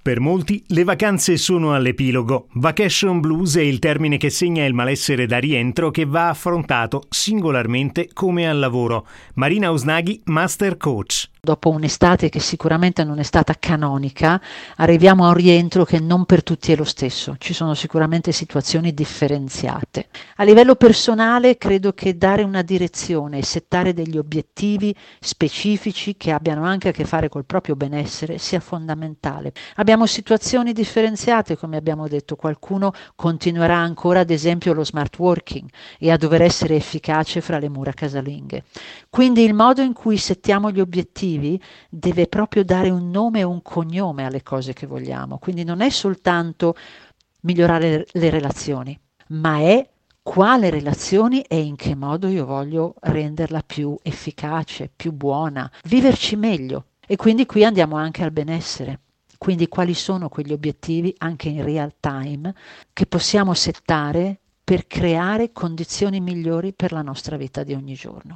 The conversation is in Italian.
Per molti le vacanze sono all'epilogo. Vacation blues è il termine che segna il malessere da rientro che va affrontato singolarmente come al lavoro. Marina Usnaghi, Master Coach. Dopo un'estate che sicuramente non è stata canonica, arriviamo a un rientro che non per tutti è lo stesso. Ci sono sicuramente situazioni differenziate. A livello personale credo che dare una direzione e settare degli obiettivi specifici che abbiano anche a che fare col proprio benessere sia fondamentale. Abbiamo situazioni differenziate, come abbiamo detto, qualcuno continuerà ancora ad esempio lo smart working e a dover essere efficace fra le mura casalinghe. Quindi il modo in cui settiamo gli obiettivi deve proprio dare un nome e un cognome alle cose che vogliamo. Quindi non è soltanto migliorare le relazioni, ma è quale relazioni e in che modo io voglio renderla più efficace, più buona, viverci meglio. E quindi qui andiamo anche al benessere. Quindi quali sono quegli obiettivi anche in real time che possiamo settare per creare condizioni migliori per la nostra vita di ogni giorno.